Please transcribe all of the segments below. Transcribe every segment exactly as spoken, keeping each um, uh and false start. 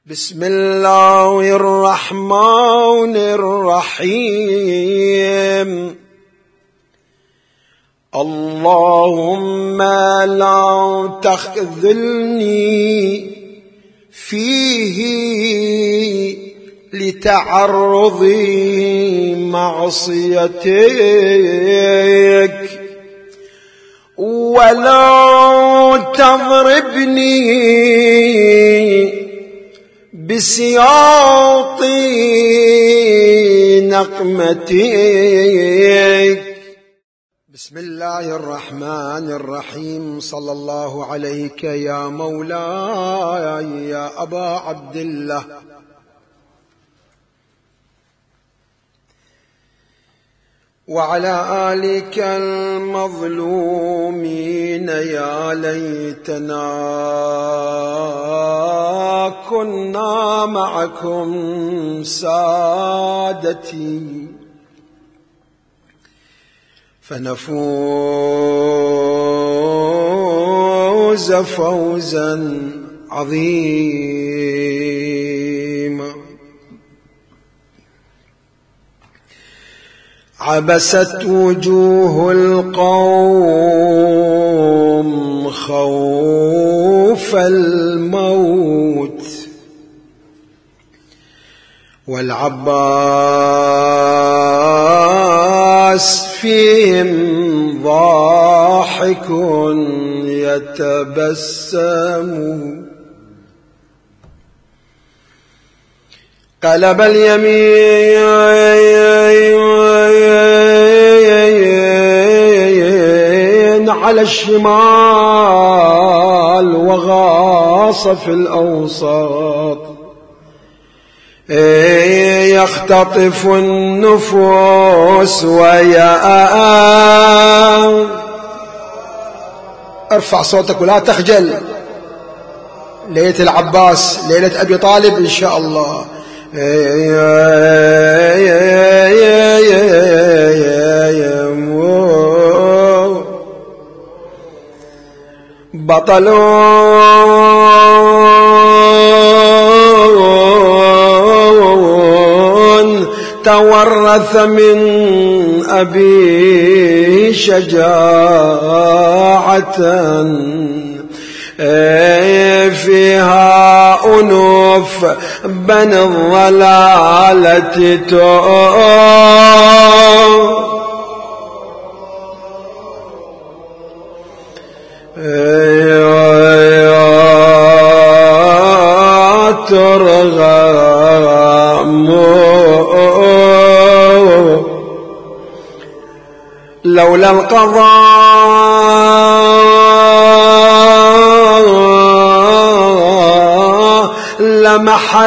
بسم الله الرحمن الرحيم. اللهم لا تخذلني فيه لتعرض معصيتك، ولا تضربني بسياط نقمتك. بسم الله الرحمن الرحيم. صلى الله عليك يا مولاي يا أبا عبد الله، وعلى آلك المظلومين. يا ليتنا كنا معكم سادتي فنفوز فوزا عظيما. عبست وجوه القوم خوف الموت، والعباس فيهم ضاحك يتبسم. قلب اليمين على الشمال وغاص في الأوسط، يختطف النفوس ويا ارفع صوتك ولا تخجل. ليلة العباس، ليلة أبي طالب إن شاء الله. بطلون تورث من أبي شجاعة، فيها أنوف بن الضلالة ترغم. لولا القضاء لمحى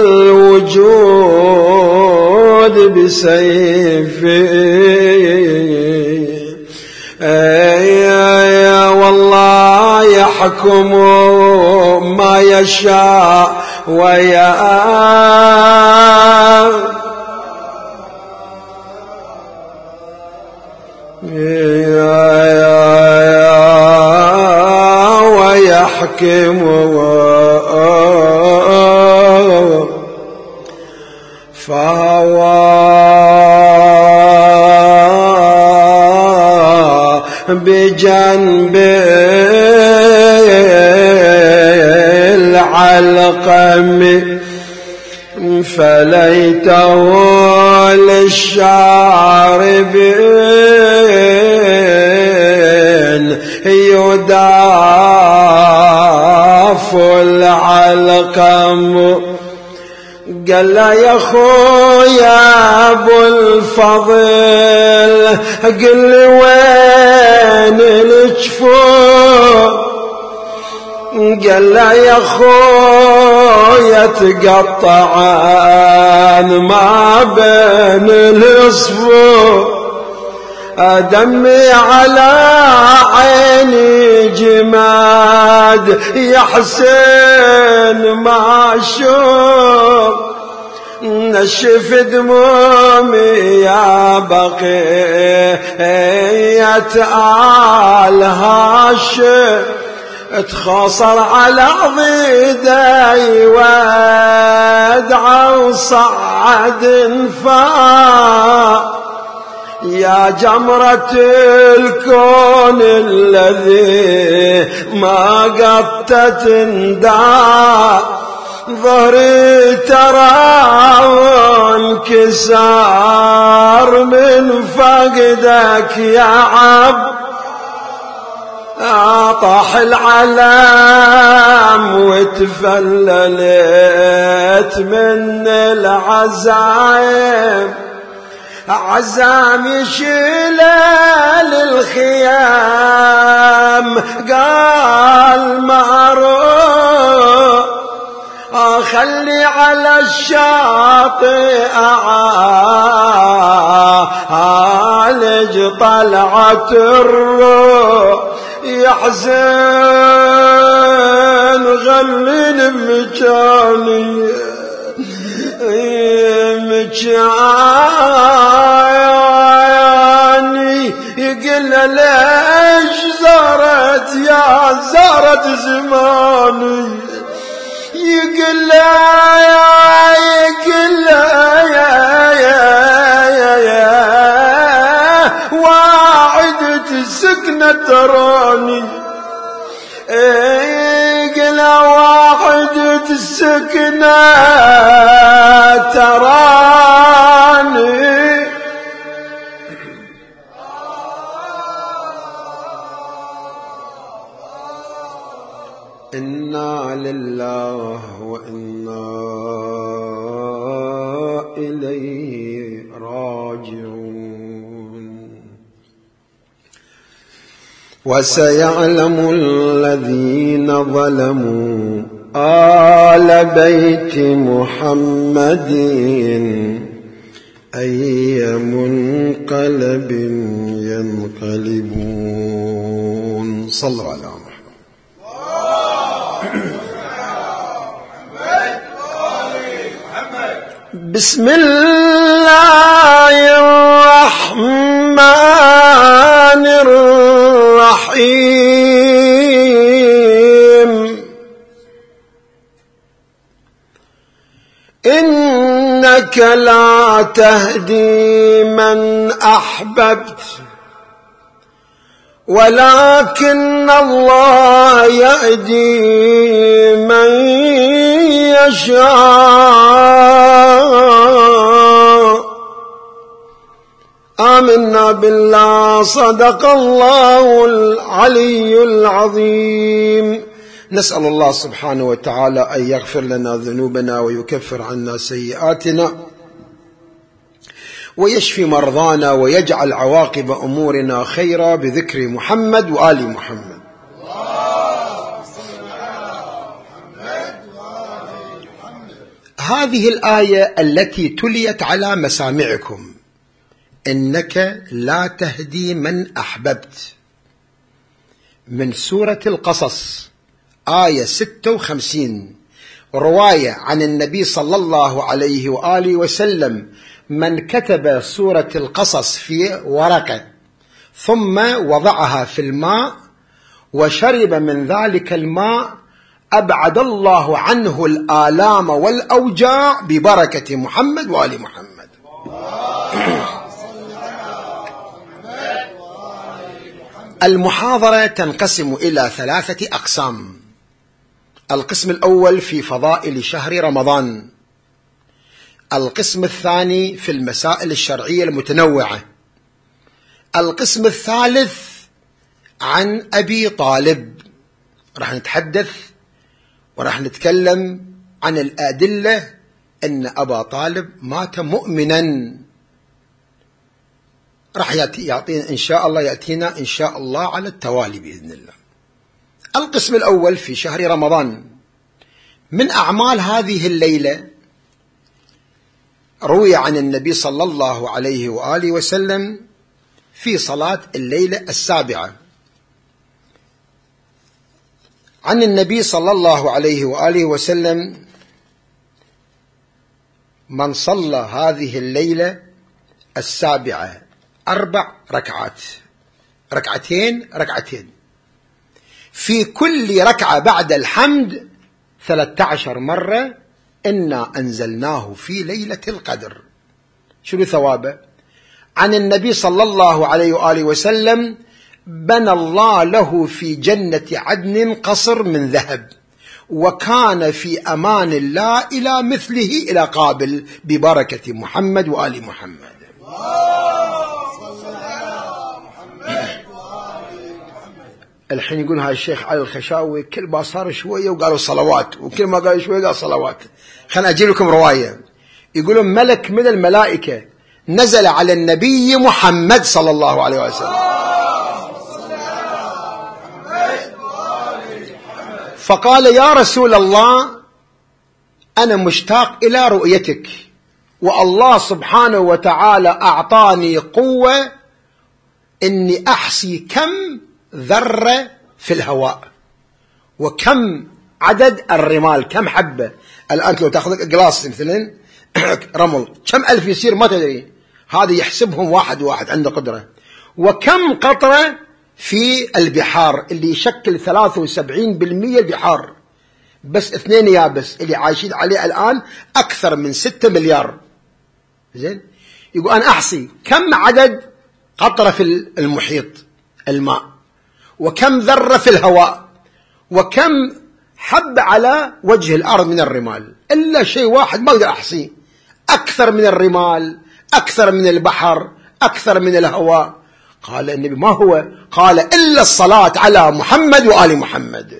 الوجود بسيفه، والله يحكم ما يشاء ويا ويحكم فهو بجنب العلقم، فليته للشاربين يداف العلقم. قال له يا خويا ابو الفضل، قل لي وين الجفور؟ قال له يا خويا تقطعان ما بين الصفور، دمي على عيني جماد يا حسين ما اشوف، نشف دمومي يا بقية آل هاشم، تخاصر على ضيدي ودعوا صعد فا يا جمرة الكون الذي ما قطت انداع ظهري ترى انكسار من فقدك يا عبد طاح العلام وتفللت من العزايم عزام يشيل للخيام قال معروف خلي على الشاطئ أعالج طلعة الروح يحزن غلل مكاني مكاني يقول ليش زارت يا زارت زماني يقول لا يقول لا يا يا يا يا واعدة السكنة تراني يقول واعدة السكنة تراني إنا لله وإنا إليه راجعون وسيعلم الذين ظلموا آل بيت محمد أي منقلب ينقلبون. صلوا على محمد. بسم الله الرحمن الرحيم. إنك لا تهدي من أحببت ولكن الله يهدي من يشاء. آمنا بالله. صدق الله العلي العظيم. نسأل الله سبحانه وتعالى أن يغفر لنا ذنوبنا ويكفر عنا سيئاتنا ويشفي مرضانا ويجعل عواقب أمورنا خيرا بذكر محمد وآل محمد. هذه الآية التي تليت على مسامعكم، إنك لا تهدي من أحببت، من سورة القصص آية ستة وخمسين، رواية عن النبي صلى الله عليه وآله وسلم من كتب سورة القصص في ورقة ثم وضعها في الماء وشرب من ذلك الماء أبعد الله عنه الآلام والأوجاع ببركة محمد وآل محمد. المحاضرة تنقسم إلى ثلاثة أقسام. القسم الأول في فضائل شهر رمضان، القسم الثاني في المسائل الشرعية المتنوعة، القسم الثالث عن أبي طالب. رح نتحدث ورح نتكلم عن الأدلة أن أبا طالب مات مؤمنا. رح يعطينا إن شاء الله يأتينا إن شاء الله على التوالي بإذن الله. القسم الأول في شهر رمضان. من أعمال هذه الليلة روي عن النبي صلى الله عليه وآله وسلم في صلاة الليلة السابعة، عن النبي صلى الله عليه وآله وسلم من صلى هذه الليلة السابعة أربع ركعات، ركعتين ركعتين، في كل ركعة بعد الحمد ثلاثة عشر مرة إنا أنزلناه في ليلة القدر. شنو ثوابه؟ عن النبي صلى الله عليه وآله وسلم: بنى الله له في جنة عدن قصر من ذهب، وكان في أمان الله إلى مثله إلى قابل، ببركة محمد وآل محمد. الحين يقول هذا الشيخ علي الخشاوي كل ما صار شوية وقالوا صلوات، وكل ما قالوا شوية قال صلوات. خلنا أجيب لكم رواية. يقولون ملك من الملائكة نزل على النبي محمد صلى الله عليه وسلم فقال: يا رسول الله، أنا مشتاق إلى رؤيتك، والله سبحانه وتعالى أعطاني قوة إني أحصي كم ذرة في الهواء وكم عدد الرمال، كم حبة. الآن لو تأخذ قلاص مثلا رمل كم ألف يصير ما تدري، هذا يحسبهم واحد واحد عنده قدرة. وكم قطرة في البحار اللي يشكل ثلاثة وسبعين بالمئة البحار، بس اثنين يابس اللي عايشين عليه الآن أكثر من ستة مليار. زين، يقول أنا أحصي كم عدد قطرة في المحيط الماء، وكم ذرة في الهواء، وكم حب على وجه الأرض من الرمال، إلا شيء واحد ما أقدر أحصيه، أكثر من الرمال، أكثر من البحر، أكثر من الهواء. قال النبي: ما هو؟ قال: إلا الصلاة على محمد وآل محمد.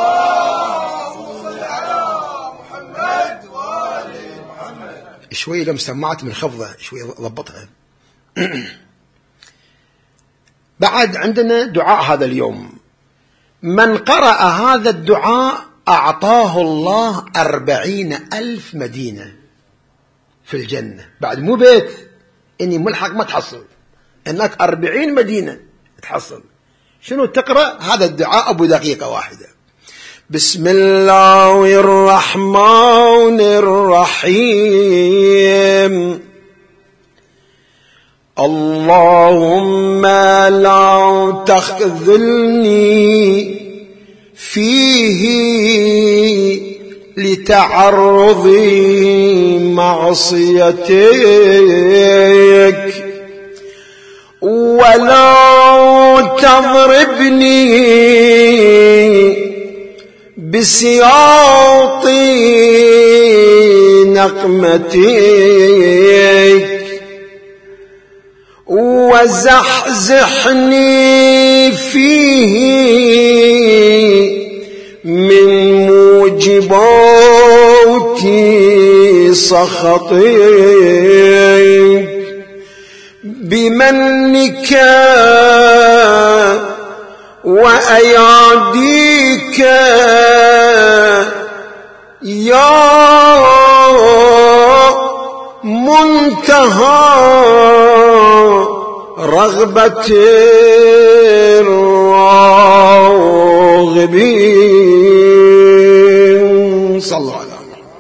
شوي لم سمعت من خفضة، شوي ضبطها. بعد عندنا دعاء هذا اليوم، من قرأ هذا الدعاء أعطاه الله أربعين ألف مدينة في الجنة. بعد مو بيت إني ملحق ما تحصل، إنك أربعين مدينة تحصل. شنو تقرأ هذا الدعاء أبو دقيقة واحدة: بسم الله الرحمن الرحيم، اللهم لا تخذلني فيه لتعرضي معصيتك، ولا تضربني بسياط نقمتك، وزحزحني فيه من موجبات سخطك، بمنك وأياديك يا منتهى رغبة الراغبين. صلى الله عليه وسلم.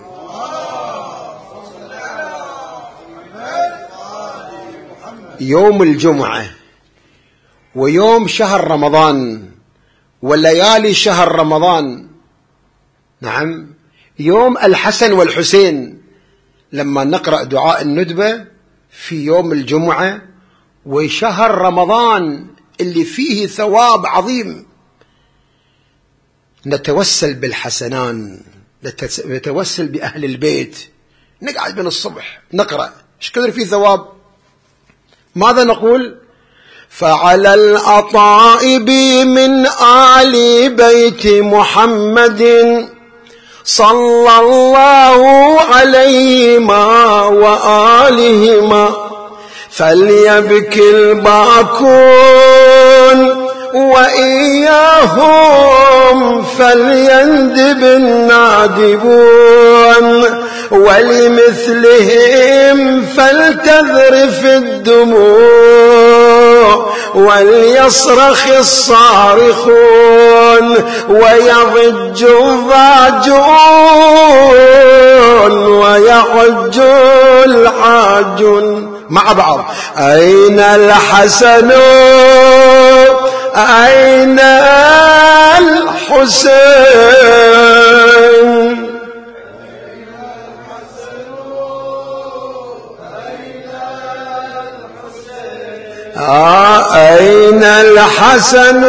يوم الجمعة ويوم شهر رمضان وليالي شهر رمضان، نعم، يوم الحسن والحسين، لما نقرأ دعاء الندبة في يوم الجمعة وشهر رمضان اللي فيه ثواب عظيم، نتوسل بالحسنان، نتوسل بأهل البيت، نقعد من الصبح نقرأ ايش كثر فيه ثواب. ماذا نقول؟ فعلى الأطائب من آل بيت محمد صلى الله عليهما وآلهما فليبكي الباكون وإياهم فليندب النادبون، ولمثلهم فلتذرف الدموع وليصرخ الصارخون ويضج الضاجون ويعج العاجون. مع بعض: أين الحسن أين الحسين آه أين الحسن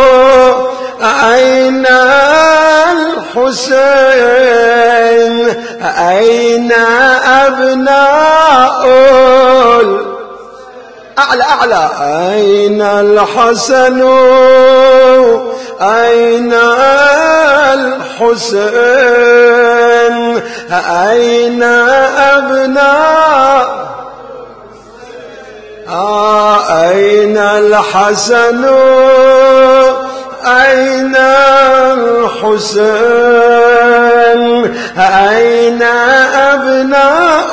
أين الحسين أين أبناء أعلى أعلى أين الحسن أين الحسين أين أبناء آه أين الحسن أين الحسين أين أبناء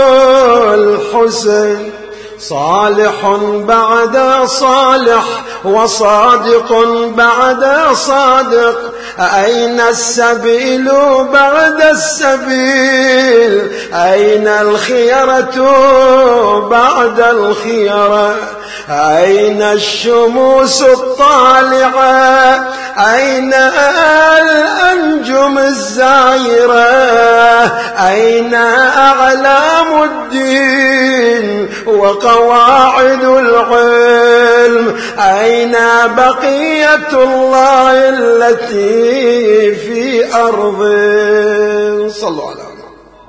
الحسين صالح بعد صالح وصادق بعد صادق أين السبيل بعد السبيل أين الخيرة بعد الخيرة أين الشموس الطالعة أين الأنجم الزائرة أين أعلام الدين وقواعد العلم أين بقية الله التي في أرض صلوا على الله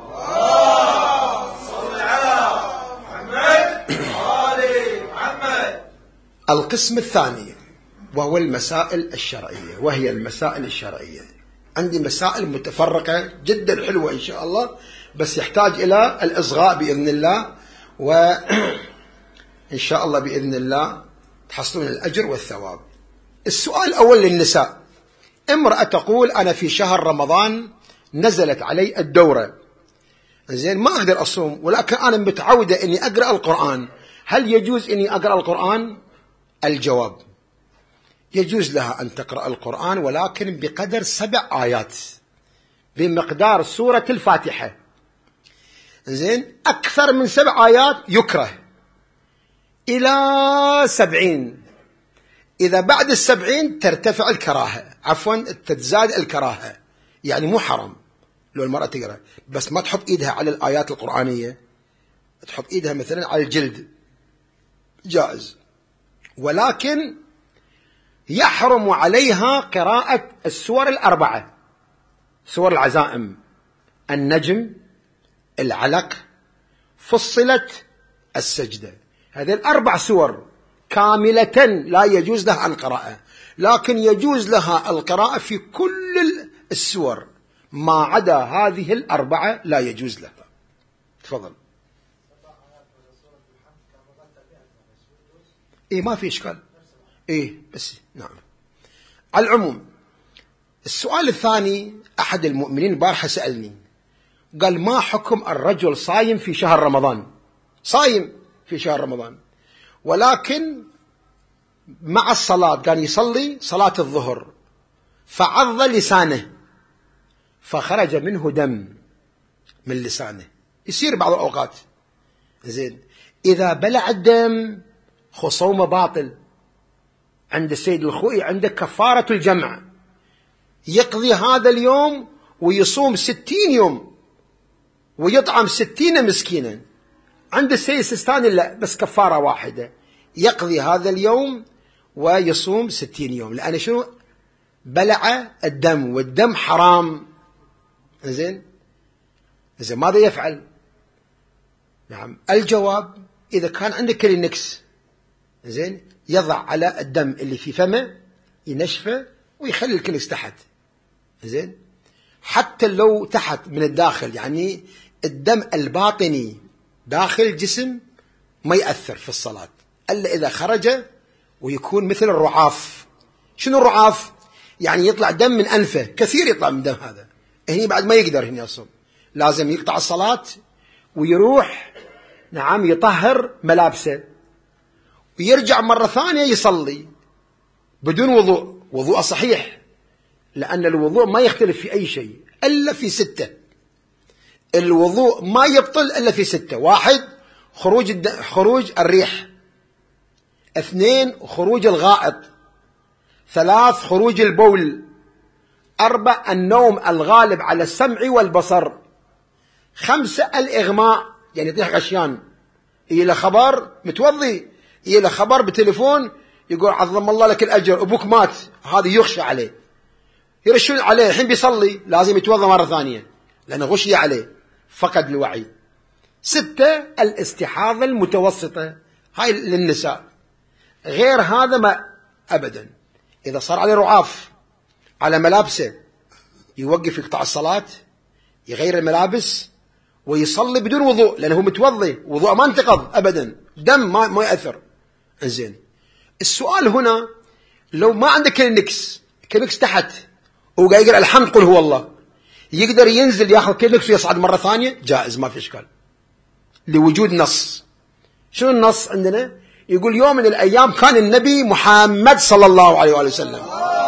صلوا على محمد وآل محمد. القسم الثاني وهو المسائل الشرعية، وهي المسائل الشرعية عندي مسائل متفرقة جدا حلوة إن شاء الله، بس يحتاج إلى الإصغاء بإذن الله، وإن شاء الله بإذن الله تحصلون الأجر والثواب. السؤال الأول للنساء: امرأة تقول أنا في شهر رمضان نزلت علي الدورة، زين ما أقدر أصوم ولكن أنا متعودة أني أقرأ القرآن، هل يجوز أني أقرأ القرآن؟ الجواب: يجوز لها أن تقرأ القرآن ولكن بقدر سبع آيات بمقدار سورة الفاتحة، زين أكثر من سبع آيات يكره، إلى سبعين، إذا بعد السبعين ترتفع الكراهة، عفوا تتزاد الكراهة، يعني مو حرام لو المرأة تقرأ، بس ما تحط إيدها على الآيات القرآنية، تحط إيدها مثلا على الجلد جائز، ولكن يحرم عليها قراءة السور الأربعة: سور العزائم، النجم، العلق، فصلت، السجدة. هذه الأربع سور كاملة لا يجوز لها القراءة، لكن يجوز لها القراءة في كل السور، ما عدا هذه الأربعة لا يجوز لها. تفضل. إيه ما في إشكال، إيه بس نعم. على العموم السؤال الثاني، أحد المؤمنين بارحة سألني قال: ما حكم الرجل صايم في شهر رمضان، صايم في شهر رمضان ولكن مع الصلاة كان يصلي صلاة الظهر فعض لسانه فخرج منه دم من لسانه، يصير بعض الأوقات، زين إذا بلع الدم خصومه باطل عند السيد الخوئي، عندك كفارة الجمع، يقضي هذا اليوم ويصوم ستين يوم ويطعم ستين مسكينا. عند السيد السيستاني لا، بس كفارة واحدة، يقضي هذا اليوم ويصوم ستين يوم، لأن شنو؟ بلع الدم، والدم حرام. زين زين ماذا يفعل؟ نعم الجواب: إذا كان عندك كلينكس زين يضع على الدم اللي في فمه ينشفه ويخلي الكلينكس تحت، زين حتى لو تحت من الداخل، يعني الدم الباطني داخل الجسم ما يأثر في الصلاة إلا إذا خرج ويكون مثل الرعاف. شنو الرعاف؟ يعني يطلع دم من أنفه، كثير يطلع من دم هذا، هني بعد ما يقدر هني يصوم، لازم يقطع الصلاة ويروح نعم يطهر ملابسه ويرجع مرة ثانية يصلي بدون وضوء، وضوء صحيح، لأن الوضوء ما يختلف في أي شيء إلا في ستة. الوضوء ما يبطل إلا في ستة: واحد خروج الد... خروج الريح، اثنين خروج الغائط، ثلاث خروج البول، أربع النوم الغالب على السمع والبصر، خمسة الإغماء، يعني يطيح غشيان إلى خبر متوضي يجي له خبر بتليفون يقول عظم الله لك الأجر أبوك مات، هذا يخشى عليه، يرشون عليه، الحين بيصلي لازم يتوضأ مرة ثانية لأنه غشي عليه، فقد الوعي. ستة الاستحاضة المتوسطة، هاي للنساء، غير هذا ما أبدا. إذا صار عليه رعاف على ملابسه يوقف يقطع الصلاة، يغير الملابس ويصلي بدون وضوء لأنه متوضي، وضوء ما انتقض أبدا، دم ما, ما يأثر. إنزين، السؤال هنا لو ما عنده كلينكس، كلينكس تحت وقاعد يقرأ الحمد قل هو الله، يقدر ينزل ياخذ كلينكس ويصعد مرة ثانية؟ جائز، ما في إشكال، لوجود نص. شنو النص عندنا؟ يقول يوم من الأيام كان النبي محمد صلى الله عليه وآله وسلم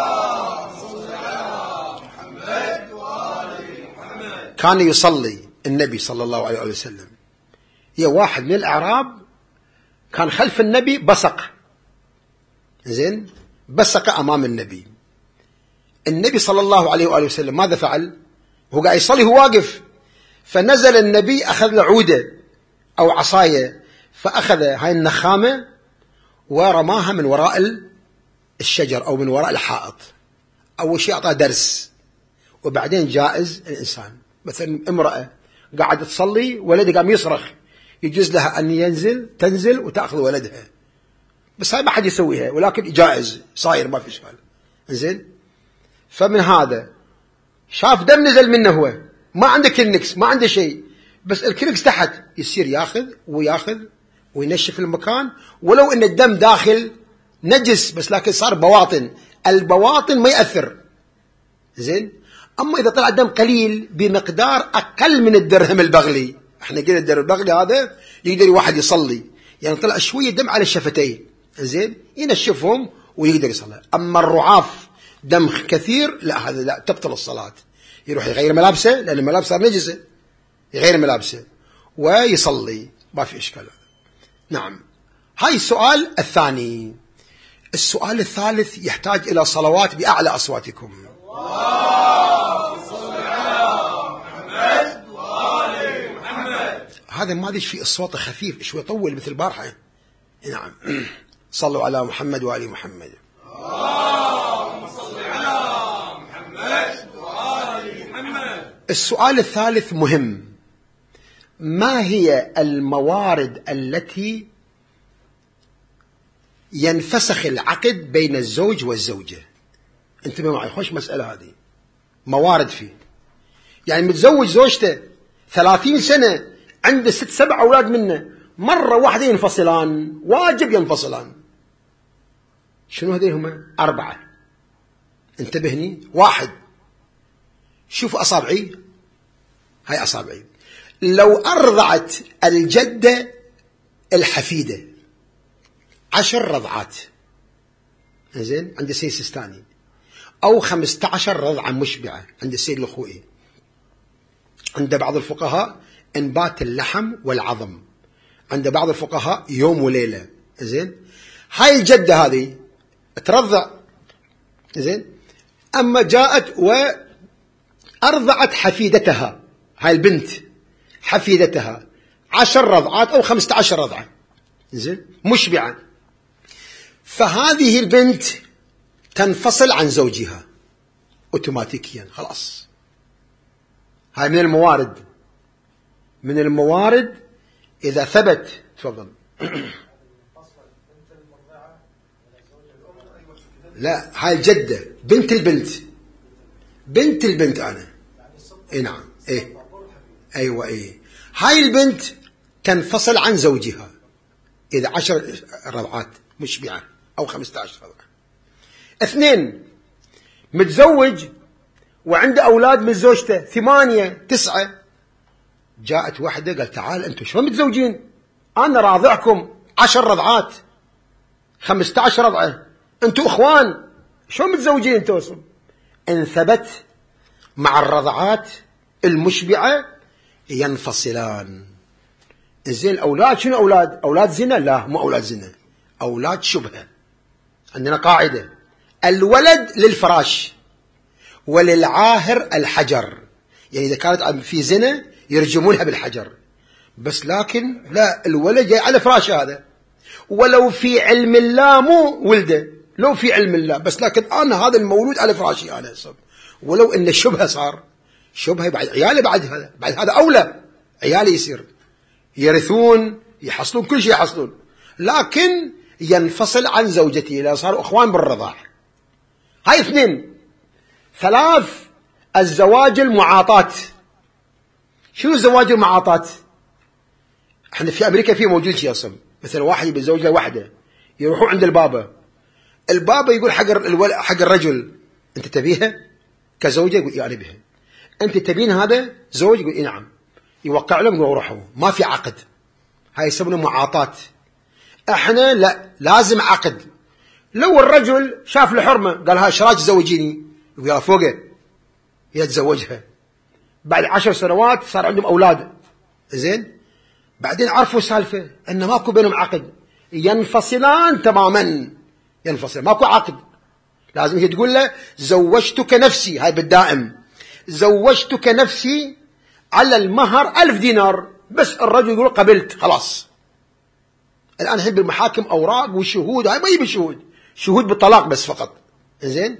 كان يصلي، النبي صلى الله عليه وآله وسلم، يا واحد من الأعراب كان خلف النبي بصق، زين، بصق أمام النبي. النبي صلى الله عليه وآله وسلم ماذا فعل؟ هو قاعد يصلي، هو واقف، فنزل النبي أخذ له عودة أو عصاية، فأخذ هاي النخامة ورماها من وراء الشجر أو من وراء الحائط. أول شيء أعطاه درس. وبعدين جائز الإنسان مثلا امرأة قاعدة تصلي ولدها قام يصرخ، يجوز لها أن ينزل تنزل وتأخذ ولدها، بس هاي ما حد يسويها، ولكن جائز صاير ما في إشكال. زين، فمن هذا شاف دم نزل منه، هو ما عنده كلينكس، ما عنده شيء، بس الكلينكس تحت، يصير ياخذ وياخذ وينشف المكان، ولو ان الدم داخل نجس بس لكن صار بواطن، البواطن ما يأثر. زين، اما اذا طلع دم قليل بمقدار اقل من الدرهم البغلي، احنا قلنا الدرهم البغلي هذا يقدر واحد يصلي، يعني طلع شويه دم على الشفتين، زين، ينشفهم ويقدر يصلي. اما الرعاف دم كثير لا، هذا لا، تبطل الصلاه، يروح يغير ملابسه لان الملابس صار نجسه، يغير ملابسه ويصلي، ما في اشكال. نعم، هاي السؤال الثاني. السؤال الثالث يحتاج الى صلوات باعلى اصواتكم. هذا ما ادري في الصوت خفيف شوي، يطول مثل البارحه. نعم، صلوا على محمد وآل محمد. اللهم صل على محمد وآل محمد. السؤال الثالث مهم. ما هي الموارد التي ينفسخ العقد بين الزوج والزوجة؟ انتبه معي، خوش مسألة هذه، موارد فيه. يعني متزوج زوجته ثلاثين سنة، عنده ست سبع أولاد منه، مرة واحدة ينفصلان، واجب ينفصلان. شنو هذين هم؟ أربعة. انتبهني، واحد، شوف أصابعي، هاي أصابعي، لو أرضعت الجدة الحفيدة عشر رضعات، زين، عند السيد السيستاني، أو خمسة عشر رضعة مشبعة عند السيد الخوئي، عند بعض الفقهاء انبات اللحم والعظم، عند بعض الفقهاء يوم وليلة. زين، هاي الجدة هذه ترضع، زين، أما جاءت وأرضعت حفيدتها، هاي البنت حفيدتها عشر رضعات أو خمسة عشر رضعة، زين، مشبعة، فهذه البنت تنفصل عن زوجها أوتوماتيكيا، خلاص. هاي من الموارد، من الموارد إذا ثبت. تفضل. لا، هاي الجدة بنت البنت، بنت البنت أنا، إيه نعم، إيه أيوة إيه، هاي البنت تنفصل عن زوجها إذا عشر رضعات مشبعة أو خمسة عشر رضعة. اثنين، متزوج وعنده أولاد من زوجته ثمانية تسعة، جاءت واحدة قال تعال أنتم شلون متزوجين؟ أنا راضعكم عشر رضعات خمسة عشر رضعة، أنتم إخوان، شلون متزوجين أنتم؟ إن ثبت مع الرضعات المشبعة ينفصلان. زين، الأولاد شنو أولاد؟ أولاد زنا؟ لا، مو أولاد زنا، أولاد شبهة. عندنا قاعدة، الولد للفراش وللعاهر الحجر، يعني إذا كانت في زنا يرجمونها بالحجر، بس لكن لا، الولد جاي على فراش هذا، ولو في علم الله مو ولده، لو في علم الله، بس لكن أنا هذا المولود على فراشي أنا صب. ولو إن الشبهة صار شبهة بعد عيالي، بعد هذا بعد هذا أولى عيالي يصير يرثون يحصلون كل شيء يحصلون، لكن ينفصل عن زوجتي لا صاروا أخوان بالرضاع. هاي اثنين. ثلاث، الزواج المعاطاة. شنو الزواج المعاطاة؟ احنا في أمريكا في موجود شيء أصلا، مثلا واحد يتزوج له واحدة، يروحوا عند البابا، البابا يقول حق حق الرجل أنت تبيها كزوجة؟ يقول إيه أنا بها. أنت تبين هذا زوج؟ يقول إيه نعم. يوقع لهم يقول روحوا، ما في عقد. هاي يسمونه معاطاة. احنا لا، لازم عقد. لو الرجل شاف له حرمة قال ها شراج زوجيني، يقول يا فوقه يتزوجها. بعد عشر سنوات صار عندهم أولاد، زين، بعدين عرفوا سالفة أن ماكو بينهم عقد، ينفصلان تماما، ينفصل ماكو عقد. لازم هي تقول له زوجتك نفسي، هاي بالدائم، زوجتك نفسي على المهر ألف دينار، بس الرجل يقول قبلت خلاص. الآن الحين بالمحاكم أوراق وشهود، هاي ما يبي شهود، شهود بالطلاق بس فقط، زين.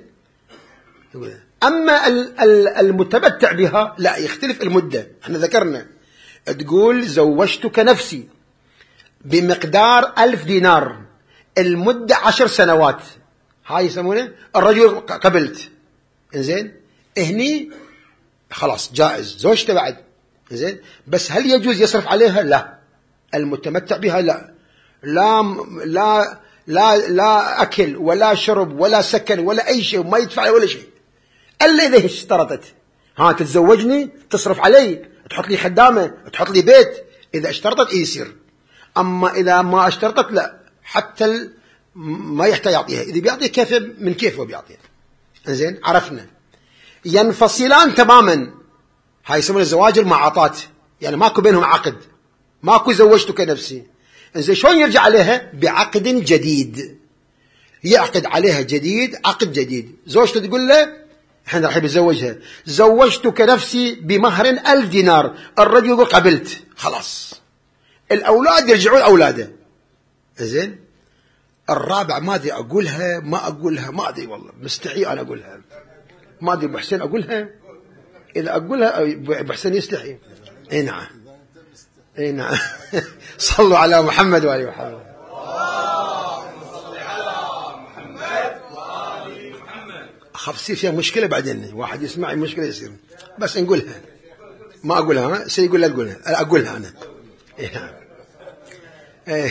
أما المتمتع بها لا، يختلف المدة. احنا ذكرنا تقول زوجتك نفسي بمقدار ألف دينار، المدة عشر سنوات، هاي يسمونه الرجل قبلت، زين. هني خلاص جائز زوجته بعد، زين. بس هل يجوز يصرف عليها؟ لا. المتمتع بها لا، لا لا لا لا أكل ولا شرب ولا سكن ولا أي شيء، وما يدفع ولا شيء، إلا إذا اشترطت. ها تتزوجني تصرف علي، تحط لي خدامة، تحط لي بيت، إذا اشترطت إيه يصير. أما إذا ما اشترطت لا، حتى ما يحتاج يعطيها، إذا بيعطي كيف من كيفه بيعطيها، زين. عرفنا ينفصلان تماما، هاي يسمونه الزواج المعاطاة، يعني ماكو بينهم عقد، ماكو زوجتك نفسي. زين شلون يرجع عليها؟ بعقد جديد، يعقد عليها جديد، عقد جديد. زوجته تقول له احنا راح يتزوجها، زوجتك نفسي بمهر ألف دينار، الرجل يقول قبلت خلاص. الأولاد يرجعون أولاده، زين. الرابع ما أدري أقولها ما أقولها، ما أدري والله، مستحي أنا أقولها، ما أدري أبو حسين أقولها، إذا أقولها أبو حسين يستحي. إيه نعم، إيه نعم. صلوا على محمد وآل محمد. أخاف يصير فيها مشكلة بعدين، واحد يسمع المشكلة يصير، بس نقولها، ما أقولها، سيقول لا تقولها، أقولها أنا. إيه نعم. إيه.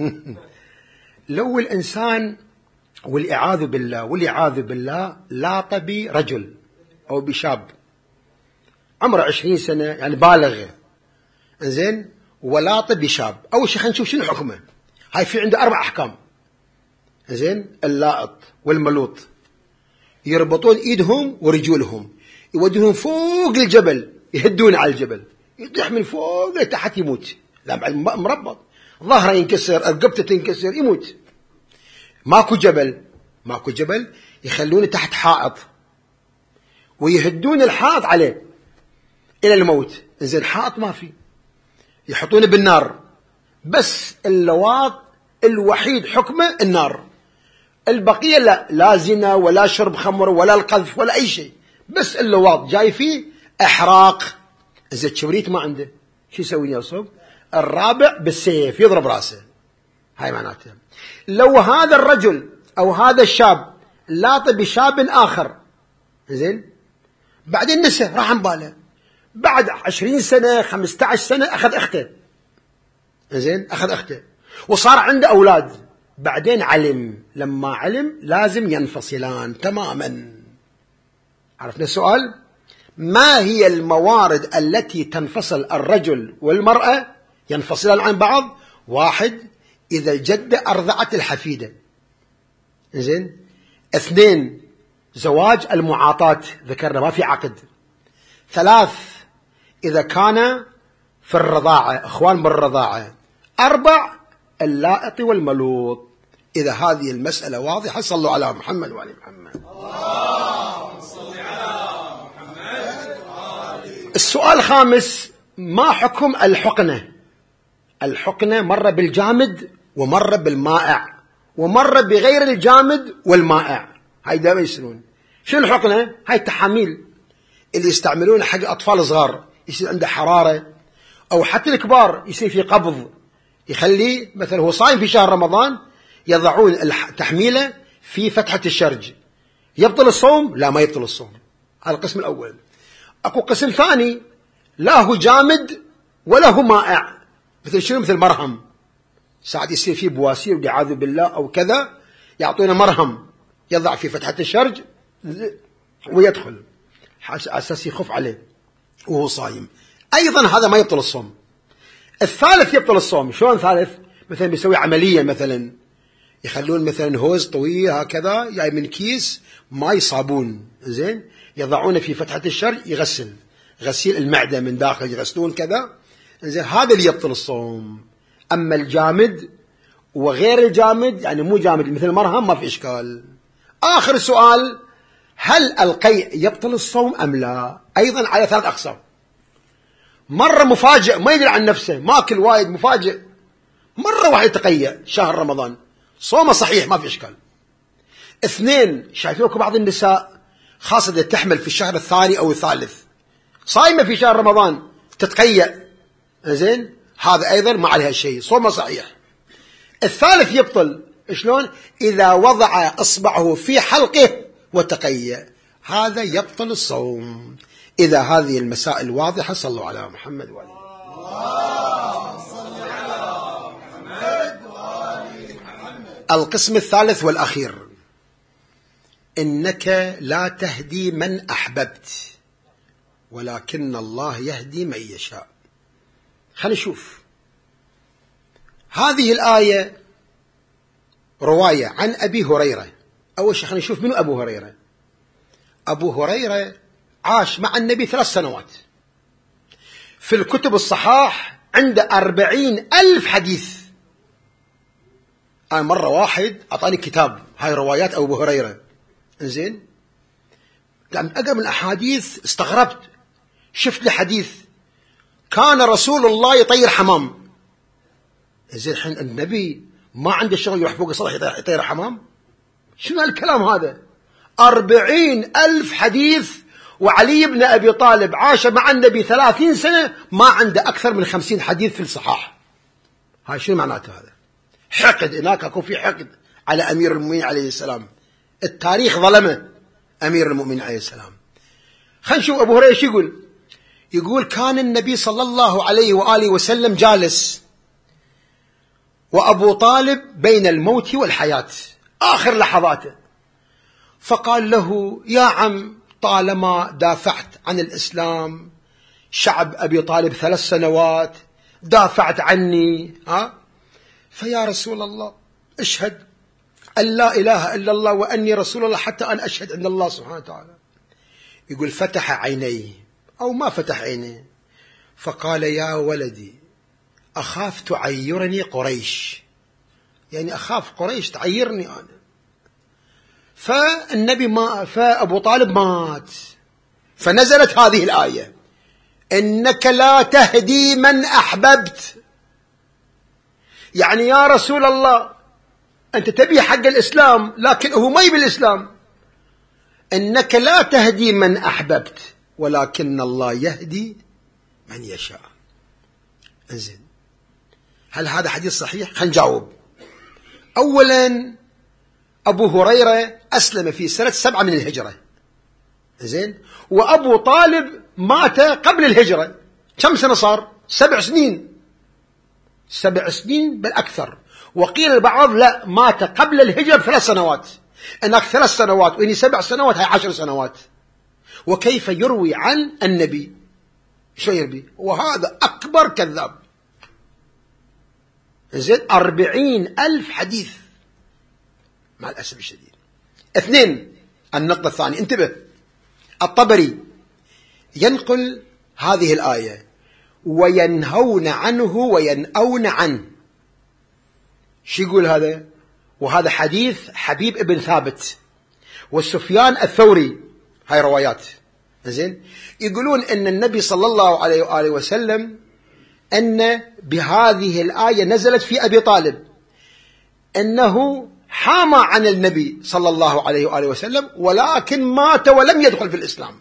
لو الإنسان والإعاذ بالله والإعاذ بالله لاط برجل أو بشاب عمره عشرين سنة، يعني بالغ، زين، ولاط بشاب، أول شيء خلينا نشوف شنو حكمه. هاي في عنده أربع أحكام، زين. اللائط والملوط يربطون إيدهم ورجولهم، يودونهم فوق الجبل، يهدون على الجبل، يطيح من فوق لتحت يموت، لا بعد مربط، ظهره ينكسر، رقبته تنكسر، يموت. ماكو جبل، ماكو جبل، يخلونه تحت حائط ويهدون الحائط عليه إلى الموت. إذن حائط ما في، يحطونه بالنار، بس اللواط الوحيد حكمه النار، البقية لا، لا زنا ولا شرب خمر ولا القذف ولا أي شيء، بس اللواط جاي فيه إحراق. إذا الكبريت ما عنده شو يسوي يصب؟ الرابع بالسيف يضرب راسه، هاي معناته. لو هذا الرجل أو هذا الشاب لاط بشاب آخر، زين، بعدين نسى، راح عن باله، بعد عشرين سنة خمسة عشر سنة أخذ أخته، زين، أخذ أخته وصار عنده أولاد، بعدين علم، لما علم لازم ينفصلان تماما. عرفنا السؤال؟ ما هي الموارد التي تنفصل الرجل والمرأة ينفصلان عن بعض؟ واحد، إذا الجدة أرضعت الحفيدة، زين. اثنين، زواج المعاطاة، ذكرنا ما في عقد. ثلاث، إذا كان في الرضاعة، أخوان بالرضاعة. أربع، اللائط والملوط. إذا هذه المسألة واضحة صلوا على محمد وآل محمد. اللهم صل على محمد وآل. السؤال الخامس، ما حكم الحقنة؟ الحقنة مرة بالجامد ومرة بالمائع ومرة بغير الجامد والمائع. هاي دائما يصيرون شنو الحقنة؟ هاي التحاميل اللي يستعملون حق أطفال صغار يصير عنده حرارة، أو حتى الكبار يصير في قبض، يخلي مثلا هو صايم في شهر رمضان يضعون التحميلة في فتحة الشرج. يبطل الصوم؟ لا، ما يبطل الصوم. هذا القسم الأول. أكو قسم ثاني لا هو جامد ولا هو مائع، مثل شنو؟ مثل مرهم، ساعد يصير فيه بواسير والعياذ بالله أو كذا، يعطونا مرهم يضع في فتحة الشرج ويدخل على أساس يخف عليه وهو صايم. أيضا هذا ما يبطل الصوم. الثالث يبطل الصوم. شلون ثالث؟ مثلا بيسوي عملية، مثلا يخلون مثلا هوز طويل هكذا جاي من كيس ماء صابون، زين، يضعونه في فتحة الشرج يغسل غسيل المعدة من داخل، يغسلون كذا، زين، هذا اللي يبطل الصوم. أما الجامد وغير الجامد، يعني مو جامد مثل المرهم، ما في إشكال. آخر سؤال، هل القيء يبطل الصوم أم لا؟ أيضا على ثلاث أقسام. مرة مفاجئ ما يدري عن نفسه، ماكل وايد مفاجئ، مرة واحد يتقيأ شهر رمضان، صومه صحيح ما في إشكال. اثنين، شايفوك بعض النساء خاصة إذا تحمل في الشهر الثاني أو الثالث، صايمة في شهر رمضان تتقيأ، زين، هذا أيضا ما عليها شيء، صومه صحيح. الثالث يبطل. شلون؟ إذا وضع إصبعه في حلقه وتقيأ، هذا يبطل الصوم. إذا هذه المسائل واضحة، صلوا على محمد وآله. القسم الثالث والأخير، إنك لا تهدي من أحببت ولكن الله يهدي من يشاء. خلينا نشوف هذه الآية. رواية عن أبي هريرة. أول شيء خلينا نشوف منو أبو هريرة. أبو هريرة عاش مع النبي ثلاث سنوات. في الكتب الصحاح عنده أربعين ألف حديث. أنا مرة واحد أعطاني كتاب هاي روايات أبو هريرة، إنزين، لما أقرأ من الأحاديث استغربت. شفت لي حديث كان رسول الله يطير حمام. إنزين، الحين النبي ما عنده شغل يروح فوق السطح يطير حمام؟ شنو هالكلام هذا؟ أربعين ألف حديث، وعلي بن أبي طالب عاش مع النبي ثلاثين سنة ما عنده أكثر من خمسين حديث في الصحاح. هاي شنو معناته هذا؟ حقد، هناك أكون في حقد على أمير المؤمنين عليه السلام. التاريخ ظلمه أمير المؤمنين عليه السلام. خلينا نشوف أبو هريرة شو يقول. يقول كان النبي صلى الله عليه وآله وسلم جالس وأبو طالب بين الموت والحياة، آخر لحظاته، فقال له يا عم، طالما دافعت عن الإسلام، شعب أبي طالب ثلاث سنوات دافعت عني، ها، فيا رسول الله اشهد أن لا إله إلا الله وأني رسول الله حتى أن أشهد عند الله سبحانه وتعالى. يقول فتح عينيه أو ما فتح عينيه، فقال يا ولدي أخاف تعيرني قريش، يعني أخاف قريش تعيرني أنا. فالنبي ما فأبو طالب مات. فنزلت هذه الآية إنك لا تهدي من أحببت، يعني يا رسول الله أنت تبي حق الإسلام لكن هو ما يبي الإسلام. إنك لا تهدي من أحببت ولكن الله يهدي من يشاء. إنزين، هل هذا حديث صحيح؟ خلينا نجاوب. أولا، أبو هريرة أسلم في سنة سبعة من الهجرة، زين، وأبو طالب مات قبل الهجرة. كم سنة صار؟ سبع سنين، سبع سنين بالأكثر. وقيل البعض لا، مات قبل الهجرة بثلاث سنوات. إنك ثلاث سنوات وإني سبع سنوات، هاي عشر سنوات. وكيف يروي عن النبي؟ شو يربي؟ وهذا أكبر كذاب. زين، أربعين ألف حديث مع الأسف الشديد. اثنين، النقطة الثانية، انتبه، الطبري ينقل هذه الآية وينهون عنه وينأون عنه. شو يقول هذا؟ وهذا حديث حبيب ابن ثابت والسفيان الثوري، هاي روايات، زين، يقولون ان النبي صلى الله عليه وآله وسلم ان بهذه الآية نزلت في أبي طالب أنه حام عن النبي صلى الله عليه وآله وسلم، ولكن مات ولم يدخل في الإسلام.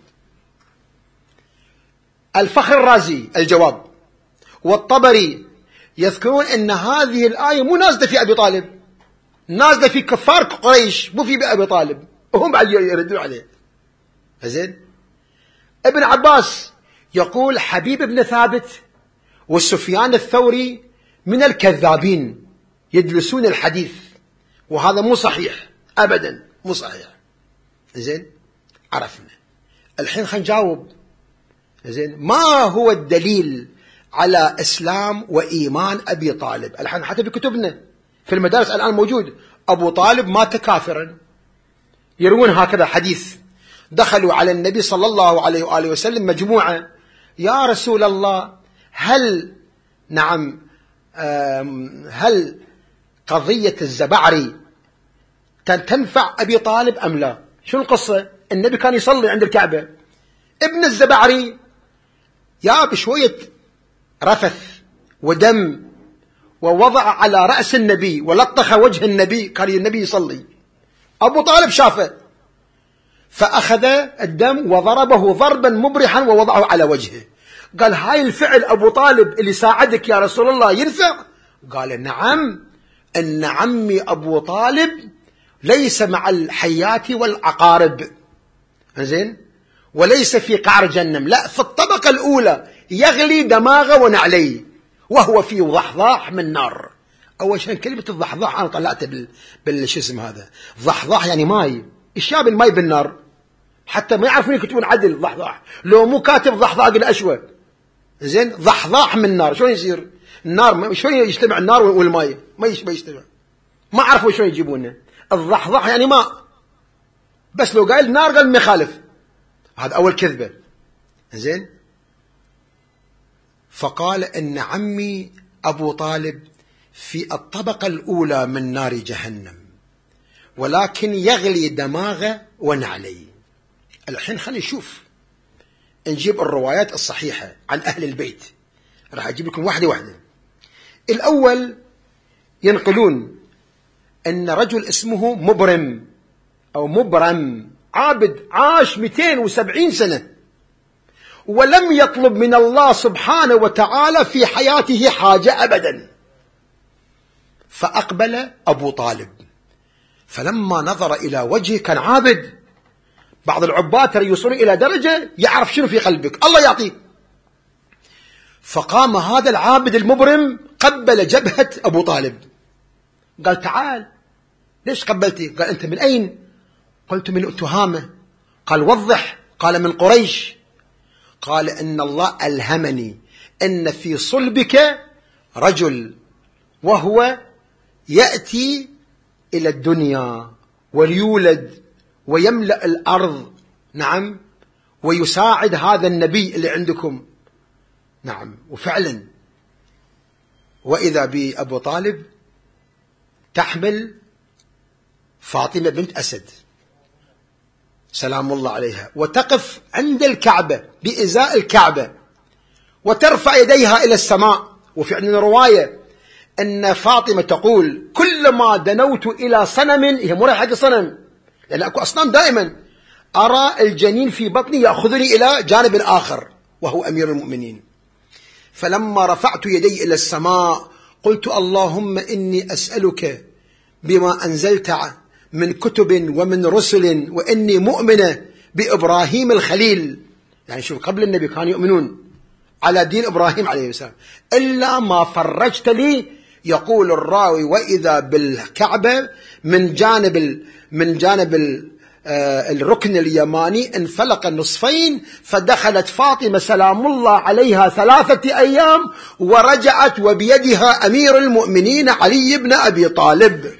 الفخر الرازي الجواب والطبري يذكرون أن هذه الآية مو نازلة في أبي طالب، نازلة في كفار قريش، مو في أبي طالب، وهم بعد يردون عليه. زين. ابن عباس يقول حبيب بن ثابت والسفيان الثوري من الكذابين يدلسون الحديث، وهذا مو صحيح أبدا، مو صحيح. زين. عرفنا. الحين خلينا نجاوب. زين. ما هو الدليل على إسلام وإيمان أبي طالب؟ الحين حتى في كتبنا في المدارس الآن موجود، أبو طالب مات كافرا. يروون هكذا حديث: دخلوا على النبي صلى الله عليه وآله وسلم مجموعة: يا رسول الله، هل نعم هل قضية الزبعري تنفع أبي طالب أم لا؟ شو القصة؟ النبي كان يصلي عند الكعبة، ابن الزبعري يا بشوية رفث ودم ووضع على رأس النبي ولطخ وجه النبي، كان النبي يصلي، أبو طالب شافه فأخذ الدم وضربه ضربا مبرحا ووضعه على وجهه. قال: هاي الفعل أبو طالب اللي ساعدك يا رسول الله ينفع؟ قال: نعم، إن عمي أبو طالب ليس مع الحيات والعقارب، زين، وليس في قعر جهنم، لا، في الطبقة الأولى يغلي دماغه ونعليه، وهو في ضحضاح من نار. أول شيء كلمة الضحضاح أنا طلعت بال بالشسم هذا، ضحضاح يعني ماي، إشياء بالماي بالنار، حتى ما يعرفون يكتبون عدل ضحضاح، لو مو كاتب ضحضاح الأشوى، زين، ضحضاح من نار، شلون يصير؟ النار شلون يجتمع النار والماء؟ ما يجتمع، ما عرفوا شلون يجيبونه. الضحضاح يعني ماء، بس لو قال نار قال ما يخالف. هذا أول كذبة. زين. فقال إن عمي أبو طالب في الطبقة الأولى من نار جهنم، ولكن يغلي دماغه ونعليه. الحين خلينا نشوف، نجيب الروايات الصحيحة عن أهل البيت، راح أجيب لكم واحدة واحدة. الأول ينقلون أن رجل اسمه مبرم أو مبرم، عابد عاش مئتين وسبعين سنة ولم يطلب من الله سبحانه وتعالى في حياته حاجة أبدا. فأقبل أبو طالب، فلما نظر إلى وجهه كان عابد. بعض العباد ترى يوصلون إلى درجة يعرف شنو في قلبك، الله يعطيه. فقام هذا العابد المبرم قبل جبهة أبو طالب، قال: تعال. ليش قبلتي؟ قال: أنت من أين؟ قلت: من تهامة. قال: وضح. قال: من قريش. قال: إن الله ألهمني أن في صلبك رجل وهو يأتي إلى الدنيا وليولد ويملأ الأرض، نعم، ويساعد هذا النبي اللي عندكم، نعم. وفعلا، وإذا بأبو طالب تحمل فاطمة بنت أسد سلام الله عليها، وتقف عند الكعبة بإزاء الكعبة وترفع يديها إلى السماء. وفي عندنا رواية أن فاطمة تقول: كلما دنوت إلى صنم، هي مو رايحة حق صنم لأن أكو أصنام دائما، أرى الجنين في بطني يأخذني إلى جانب آخر وهو أمير المؤمنين. فلما رفعت يدي إلى السماء قلت: اللهم إني أسألك بما أنزلت من كتب ومن رسل، وإني مؤمنة بإبراهيم الخليل، يعني شوف قبل النبي كانوا يؤمنون على دين إبراهيم عليه السلام، إلا ما فرجت لي. يقول الراوي: وإذا بالكعبة من جانب من جانب الركن اليماني انفلق النصفين، فدخلت فاطمة سلام الله عليها ثلاثة أيام، ورجعت وبيدها أمير المؤمنين علي بن أبي طالب.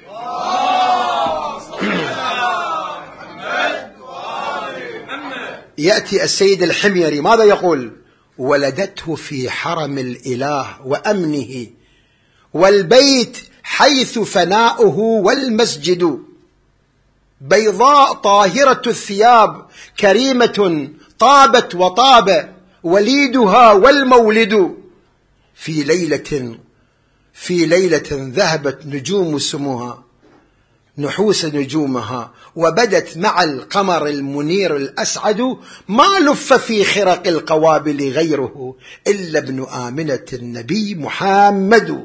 يأتي السيد الحميري ماذا يقول؟ ولدته في حرم الإله وأمنه، والبيت حيث فناؤه والمسجد، بيضاء طاهرة الثياب كريمة طابت وطاب وليدها والمولد، في ليلة في ليلة ذهبت نجوم سموها نحوس نجومها وبدت مع القمر المنير الأسعد ما لف في خرق القوابل غيره إلا ابن آمنة النبي محمد.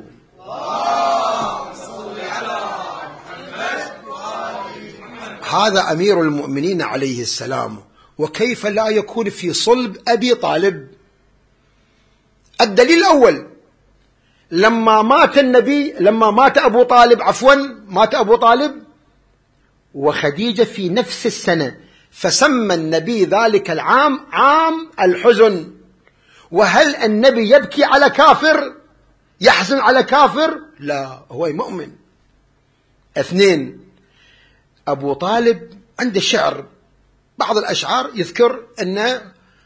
هذا أمير المؤمنين عليه السلام، وكيف لا يكون في صلب أبي طالب؟ الدليل الأول، لما مات النبي لما مات أبو طالب عفوا مات أبو طالب وخديجة في نفس السنة، فسمى النبي ذلك العام عام الحزن. وهل النبي يبكي على كافر؟ يحزن على كافر؟ لا، هو مؤمن. اثنين، أبو طالب عنده شعر، بعض الأشعار يذكر أنه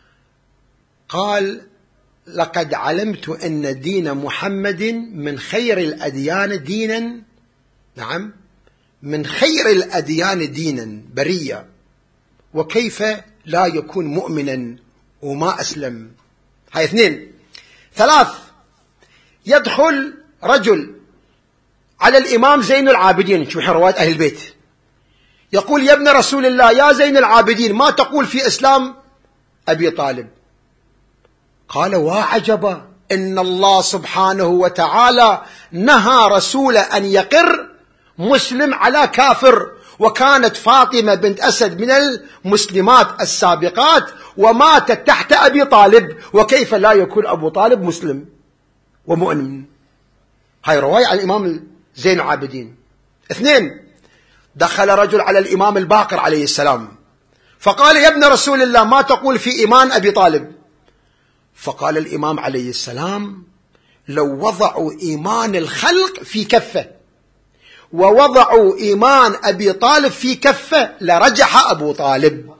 قال: لقد علمت أن دين محمد من خير الأديان دينا، نعم، من خير الأديان دينا برية، وكيف لا يكون مؤمنا وما أسلم؟ هاي اثنين. ثلاث، يدخل رجل على الإمام زين العابدين، شوف رواية أهل البيت، يقول: يا ابن رسول الله، يا زين العابدين، ما تقول في إسلام أبي طالب؟ قال: وعجبا، إن الله سبحانه وتعالى نهى رسوله أن يقر مسلم على كافر، وكانت فاطمة بنت أسد من المسلمات السابقات وماتت تحت أبي طالب، وكيف لا يكون أبو طالب مسلم ومؤمن؟ هاي رواية عن الإمام زين العابدين. اثنين، دخل رجل على الإمام الباقر عليه السلام فقال: يا ابن رسول الله، ما تقول في إيمان أبي طالب؟ فقال الإمام عليه السلام: لو وضعوا إيمان الخلق في كفة ووضعوا إيمان أبي طالب في كفة لرجح أبو طالب.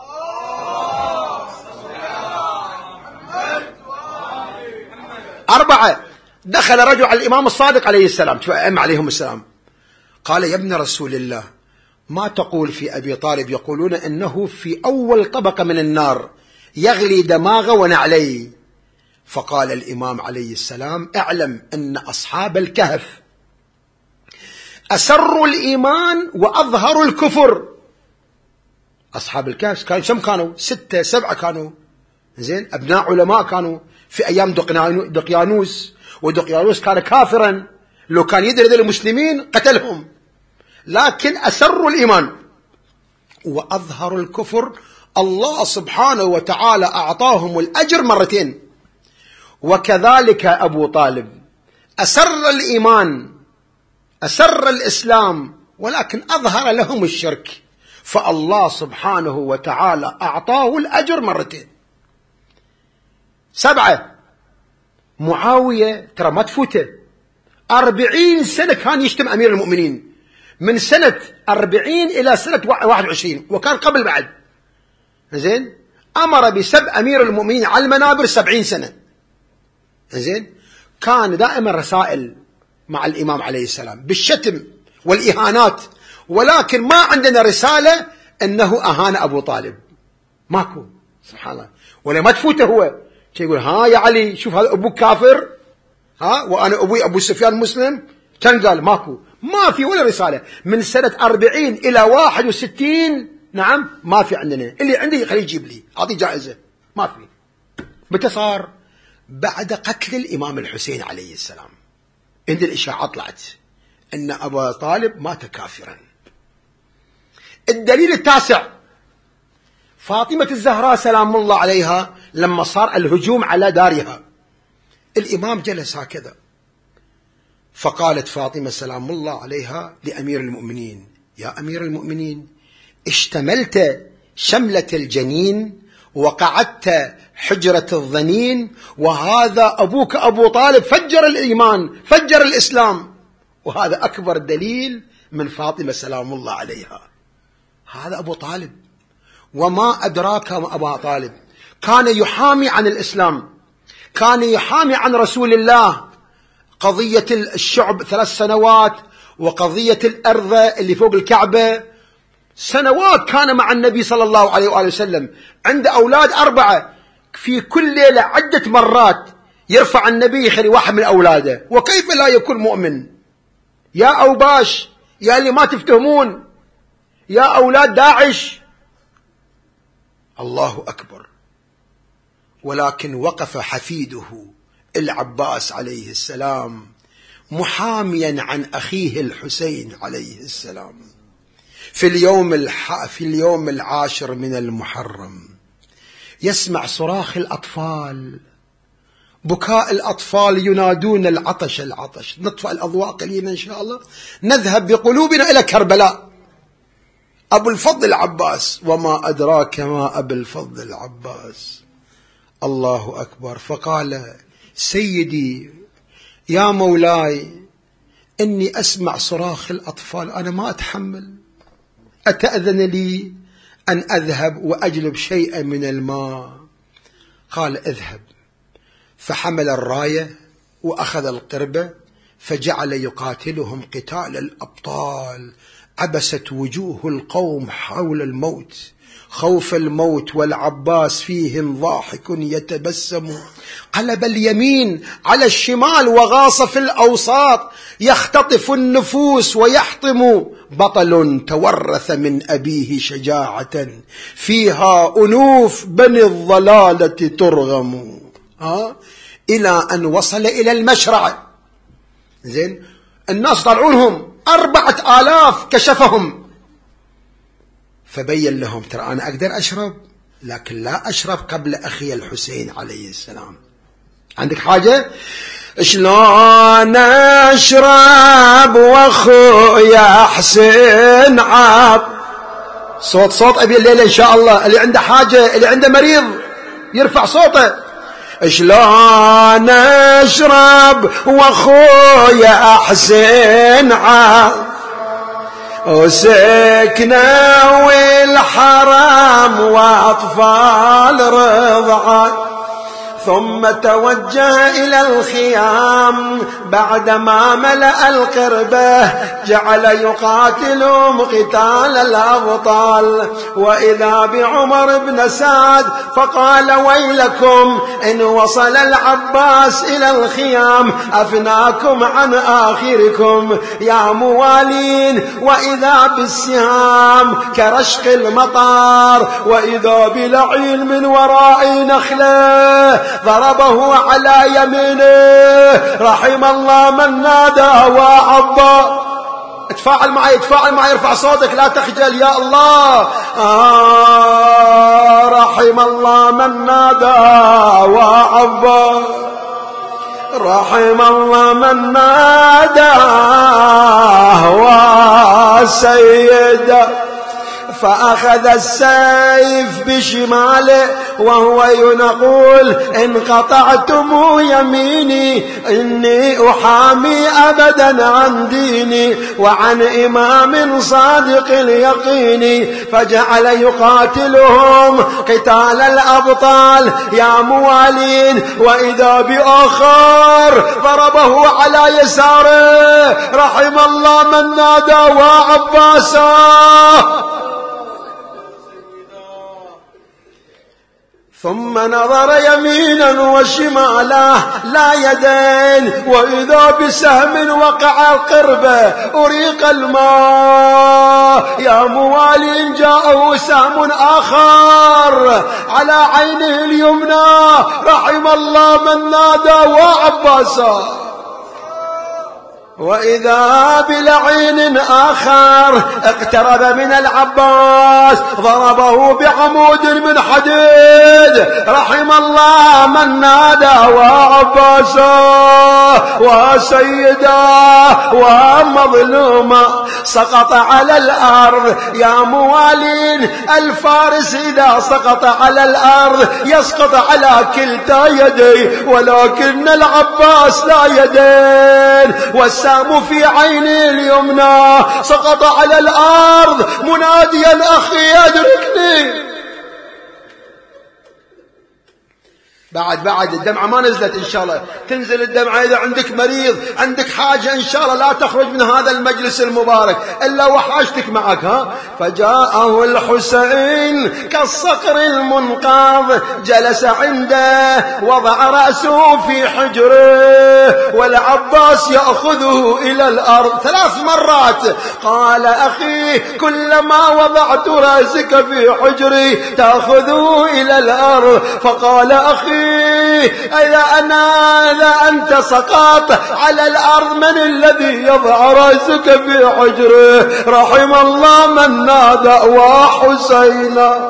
أربعة، دخل رجل على الإمام الصادق عليه السلام، أم عليهم السلام، قال: يا ابن رسول الله، ما تقول في أبي طالب؟ يقولون أنه في أول طبقة من النار يغلي دماغه ونعليه. فقال الإمام عليه السلام: اعلم أن أصحاب الكهف أسروا الإيمان وأظهروا الكفر. أصحاب الكهف كانوا كم؟ كانوا ستة سبعة، كانوا زين أبناء علماء، كانوا في أيام دقيانوس، ودقيانوس كان كافرا، لو كان يدري المسلمين قتلهم، لكن أسروا الإيمان وأظهروا الكفر. الله سبحانه وتعالى أعطاهم الأجر مرتين. وكذلك أبو طالب أسر الإيمان، أسر الإسلام، ولكن أظهر لهم الشرك، فالله سبحانه وتعالى أعطاه الأجر مرتين. سبعة، معاوية ترى ما تفوته، أربعين سنة كان يشتم أمير المؤمنين، من سنة أربعين إلى سنة واحد وعشرين، وكان قبل بعد، زين، أمر بسب أمير المؤمنين على المنابر سبعين سنة، زين، كان دائما رسائل مع الإمام عليه السلام بالشتم والإهانات، ولكن ما عندنا رسالة أنه أهان أبو طالب، ماكو، سبحان الله. ولا ما تفوته هو يقول: ها يا علي، شوف هذا أبوك كافر، ها وأنا أبوي أبو سفيان مسلم، كان قال ماكو، ما في ولا رسالة من سنة أربعين إلى واحد وستين، نعم، ما في عندنا، اللي عندي خليه يجيب لي، أعطيه جائزة، ما في. متى صار؟ بعد قتل الإمام الحسين عليه السلام، عند الإشاعة طلعت أن أبا طالب مات كافرا. الدليل التاسع، فاطمة الزهراء سلام الله عليها، لما صار الهجوم على دارها، الإمام جلس هكذا، فقالت فاطمة سلام الله عليها لأمير المؤمنين: يا أمير المؤمنين، اشتملت شملة الجنين وقعدت حجرة الظنين، وهذا أبوك أبو طالب فجر الإيمان، فجر الإسلام، وهذا أكبر دليل من فاطمة سلام الله عليها. هذا أبو طالب، وما أدراك ما أبا طالب، كان يحامي عن الإسلام، كان يحامي عن رسول الله، قضية الشعب ثلاث سنوات، وقضية الأرض اللي فوق الكعبة سنوات كان مع النبي صلى الله عليه وآله وسلم، عنده أولاد أربعة، في كل ليلة عدة مرات يرفع النبي يخلي واحد من أولاده، وكيف لا يكون مؤمن؟ يا أوباش، يا اللي ما تفتهمون، يا أولاد داعش. الله أكبر. ولكن وقف حفيده العباس عليه السلام محاميا عن أخيه الحسين عليه السلام في اليوم الح... في اليوم العاشر من المحرم. يسمع صراخ الأطفال، بكاء الأطفال ينادون العطش العطش. نطفأ الأضواء قليلا إن شاء الله، نذهب بقلوبنا إلى كربلاء. أبو الفضل العباس، وما أدراك ما أبو الفضل العباس. الله أكبر. فقال: سيدي يا مولاي، إني أسمع صراخ الأطفال، أنا ما أتحمل، أتأذن لي أن أذهب وأجلب شيئا من الماء؟ قال: اذهب. فحمل الراية وأخذ القربة فجعل يقاتلهم قتال الأبطال. عبست وجوه القوم حول الموت، خوف الموت، والعباس فيهم ضاحك يتبسم. قلب اليمين على الشمال وغاص في الأوساط، يختطف النفوس ويحطم. بطل تورث من أبيه شجاعة، فيها أنوف بني الضلالة ترغم. ها؟ إلى أن وصل إلى المشرع. زين، الناس طلعونهم أربعة آلاف، كشفهم، فبين لهم: ترى أنا أقدر أشرب، لكن لا أشرب قبل أخي الحسين عليه السلام. عندك حاجة؟ شلون أشرب وأخويا حسين عاب؟ صوت صوت أبي الليلة إن شاء الله. اللي عنده حاجة، اللي عنده مريض يرفع صوته. شلون أشرب وأخويا حسين عاب، وسكنة والحرام وأطفال رضعة. ثم توجه إلى الخيام بعدما ملأ القربة، جعل يقاتلهم قتال الأبطال. وإذا بعمر بن سعد فقال: ويلكم إن وصل العباس إلى الخيام أفناكم عن آخركم يا موالين. وإذا بالسهام كرشق المطار، وإذا بلعين من وراء نخله ضربه على يمينه. رحم الله من نادى وعبا. اتفاعل معي، اتفاعل معي، ارفع صوتك، لا تخجل. يا الله. آه رحم الله من نادى وعبا، رحم الله من نادى وسيدا. فأخذ السيف بشماله وهو ينقول: إن قطعتم يميني إني أحامي أبدا عن ديني وعن إمام صادق اليقين. فجعل يقاتلهم قتال الأبطال يا موالين. وإذا بآخر ضربه على يساره. رحم الله من نادى وعباسا. ثم نظر يمينا وشمالا لا يدين، وإذا بسهم وقع القربة أريق الماء. يا موالين، جاءه سهم آخر على عينه اليمنى. رحم الله من نادى وعباسا. وإذا بلعين آخر اقترب من العباس ضربه بعمود من حديد. رحم الله من نادى وعباسا وسيدا ومظلوما. سقط على الأرض. يا موالين، الفارس إذا سقط على الأرض يسقط على كلتا يديه، ولكن العباس لا يدين. والسام في عينه اليمنى سقط على الأرض مناديا: أخي أدركني. بعد بعد الدمعة ما نزلت إن شاء الله، تنزل الدمعة إذا عندك مريض، عندك حاجة إن شاء الله لا تخرج من هذا المجلس المبارك إلا وحاجتك معك. ها فجاءه الحسين كالصقر المنقاض، جلس عنده وضع رأسه في حجره، والعباس يأخذه إلى الأرض ثلاث مرات. قال أخي كلما وضعت رأسك في حجري تأخذه إلى الأرض. فقال أخي إذا أنا إذا أنت سقطت على الأرض من الذي يضع رأسك في حجره؟ رحم الله من نادى وحسينا.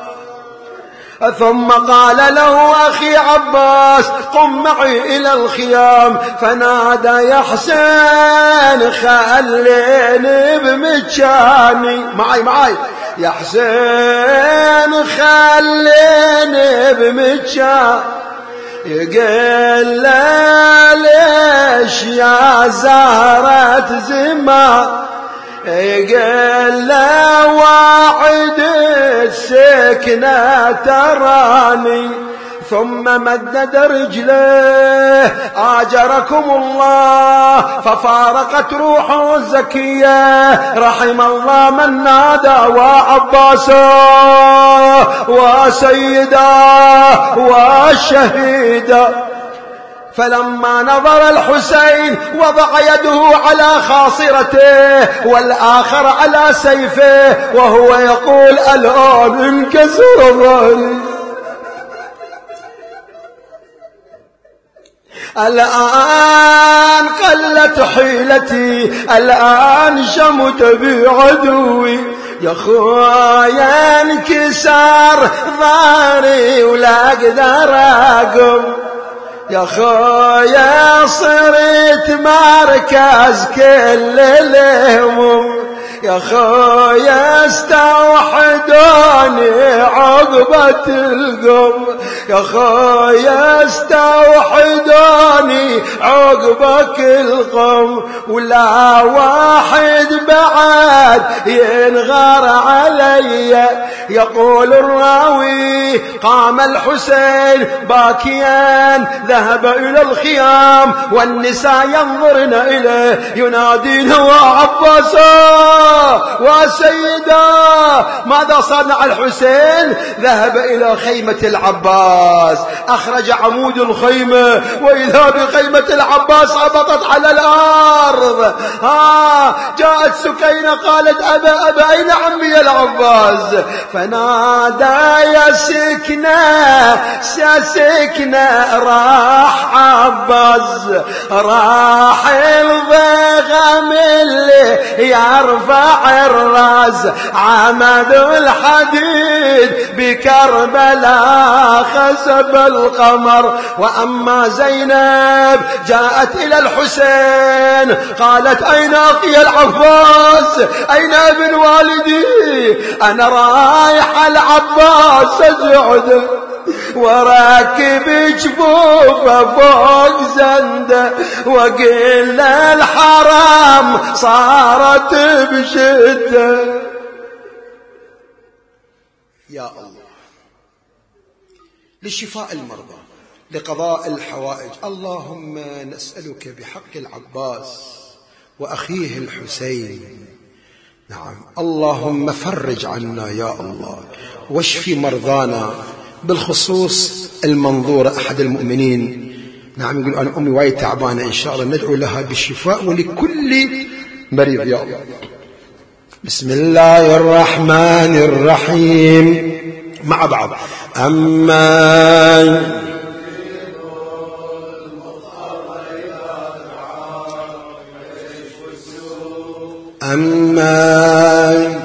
ثم قال له أخي عباس قم معي إلى الخيام، فنادى يا حسين خليني بمكاني، معي معي يا حسين خليني بمكاني. يقول له ليش يا زهرة زمان، يقول له واعد السكنة تراني. ثم مدد رجله آجركم الله، ففارقت روحه الزكية. رحم الله من نادى وعباسا وسيدا وشهيدا. فلما نظر الحسين وضع يده على خاصرته والآخر على سيفه وهو يقول الآن انكسر ظهري، الآن قلت حيلتي، الآن شمت بعدوي. يا خويا انكسر ظهري ولا اقدر اقوم، يا خويا صرت مركز كل الهموم، يا خويا استوحدوني عقبة القوم، يا خويا استوحدوني عقبك القوم. ولا واحد بعد ينغر علي. يقول الراوي قام الحسين باكيا ذهب إلى الخيام والنساء ينظرن إليه ينادين وعباسا وسيدا. ماذا صنع الحسين؟ ذهب إلى خيمة العباس، أخرج عمود الخيمة وإذا بخيمة العباس هبطت على الأرض. ها جاءت سكينة قالت أبا أبا أين عمي العباس؟ فنادى يا سكنة يا سكنة راح عباس، راح الضغم اللي يرفع الراس، عمد الحديد بكربلاء خسب القمر. وأما زينب جاءت إلى الحسين قالت أين أخي العباس؟ أين ابن والدي؟ أنا رايح العباس أجعده وراكب جفوفه فوق زنده، وقيل الحرام صارت بشده. يا الله لشفاء المرضى، لقضاء الحوائج، اللهم نسألك بحق العباس وأخيه الحسين، نعم اللهم فرج عنا يا الله واشفي مرضانا، بالخصوص المنظورة أحد المؤمنين، نعم يقول أنا أمي وايد تعبانة، إن شاء الله ندعو لها بالشفاء ولكل مريض يا الله. بسم الله الرحمن الرحيم مع بعض. أما أما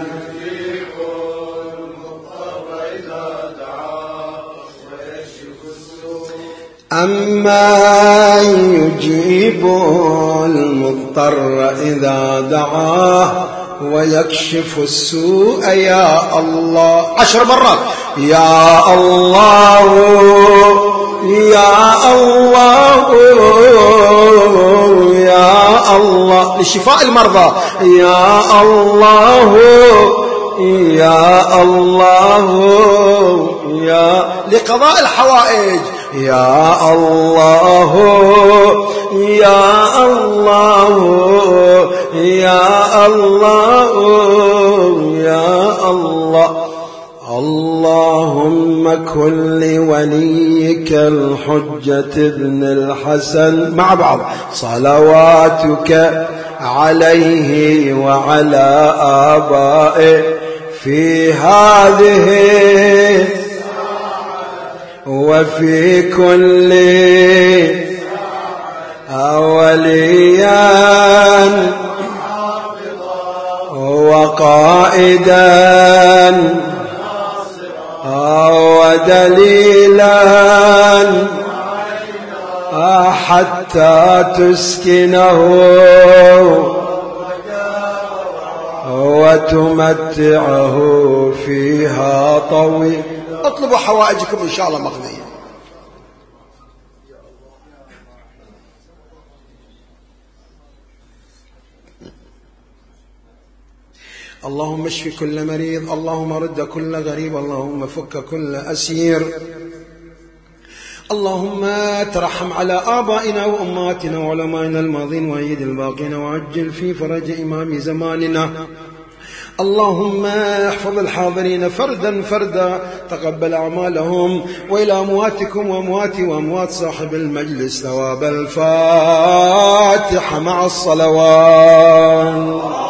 أما يجيب المضطر إذا دعاه ويكشف السوء يا الله. عشر مرات يا الله يا الله يا الله لشفاء المرضى، يا الله يا الله يا لقضاء الحوائج، يا الله يا الله يا الله يا الله. اللهم كن لوليك الحجة ابن الحسن مع بعض صلواتك عليه وعلى آبائه في هذه وفي كل وليا وقائدا ودليلا حتى تسكنه وتمتعه فيها طويل. اطلبوا حوائجكم إن شاء الله مقضية. اللهم اشف كل مريض، اللهم رد كل غريب، اللهم فك كل أسير، اللهم ترحم على آبائنا وأمهاتنا وعلمائنا الماضين وأيد الباقين وعجل في فرج إمام زماننا. اللهم احفظ الحاضرين فردا فردا، تقبل أعمالهم، وإلى أمواتكم وأمواتي وأموات صاحب المجلس ثواب الفاتحة مع الصلوات.